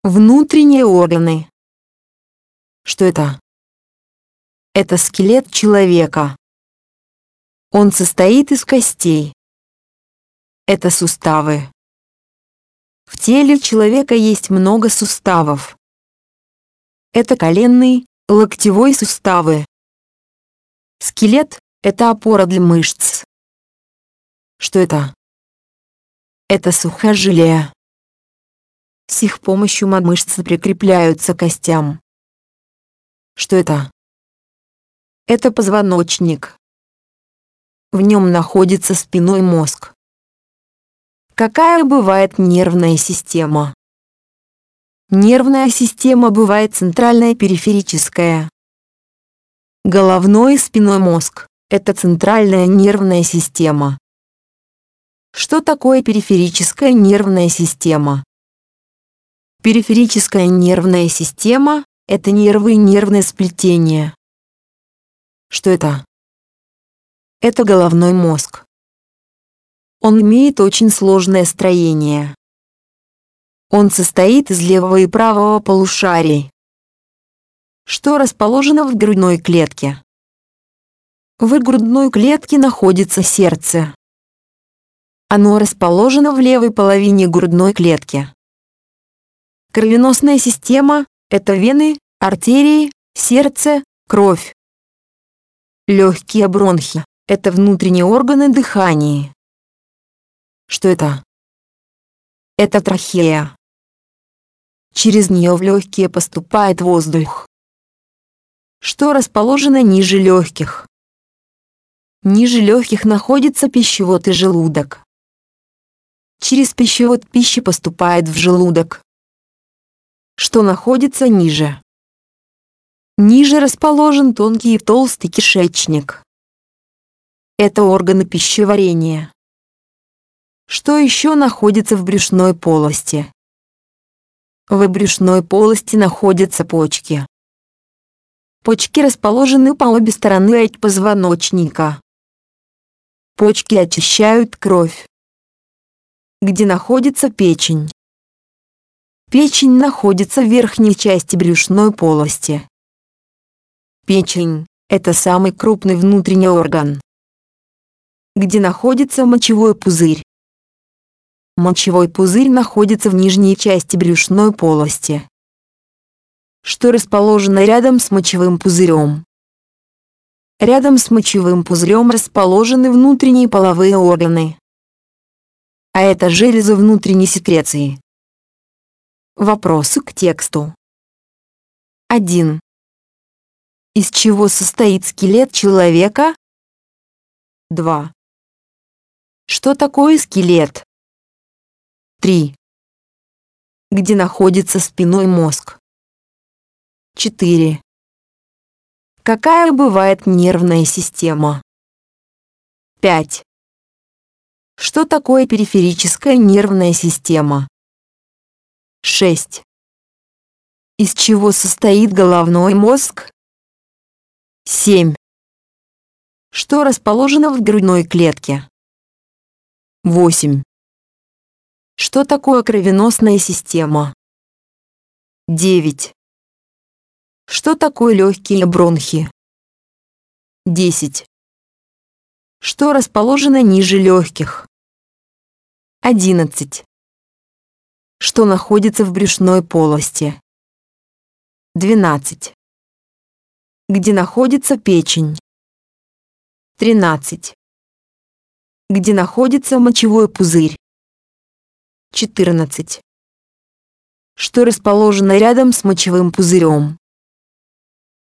Внутренние органы. Что это? Это скелет человека. Он состоит из костей. Это суставы. В теле человека есть много суставов. Это коленный, локтевой суставы. Скелет – это опора для мышц. Что это? Это сухожилия. С их помощью мышцы прикрепляются к костям. Что это? Это позвоночник. В нем находится спинной мозг. Какая бывает нервная система? Нервная система бывает центральная и периферическая. Головной и спинной мозг – это центральная нервная система. Что такое периферическая нервная система? Периферическая нервная система – это нервы и нервные сплетения. Что это? Это головной мозг. Он имеет очень сложное строение. Он состоит из левого и правого полушарий. Что расположено в грудной клетке? В грудной клетке находится сердце. Оно расположено в левой половине грудной клетки. Кровеносная система – это вены, артерии, сердце, кровь. Легкие бронхи – это внутренние органы дыхания. Что это? Это трахея. Через нее в легкие поступает воздух. Что расположено ниже легких? Ниже легких находится пищевод и желудок. Через пищевод пища поступает в желудок. Что находится ниже? Ниже расположен тонкий и толстый кишечник. Это органы пищеварения. Что еще находится в брюшной полости? В брюшной полости находятся почки. Почки расположены по обе стороны от позвоночника. Почки очищают кровь. Где находится печень? Печень находится в верхней части брюшной полости. Печень – это самый крупный внутренний орган. Где находится мочевой пузырь? Мочевой пузырь находится в нижней части брюшной полости. Что расположено рядом с мочевым пузырем? Рядом с мочевым пузырем расположены внутренние половые органы. А это железы внутренней секреции. Вопросы к тексту. 1. Из чего состоит скелет человека? 2. Что такое скелет? 3. Где находится спинной мозг? 4. Какая бывает нервная система? 5. Что такое периферическая нервная система? 6. Из чего состоит головной мозг? 7. Что расположено в грудной клетке? 8. Что такое кровеносная система? 9. Что такое легкие бронхи? 10. Что расположено ниже легких? 11. Что находится в брюшной полости? 12. Где находится печень? 13. Где находится мочевой пузырь? 14. Что расположено рядом с мочевым пузырем?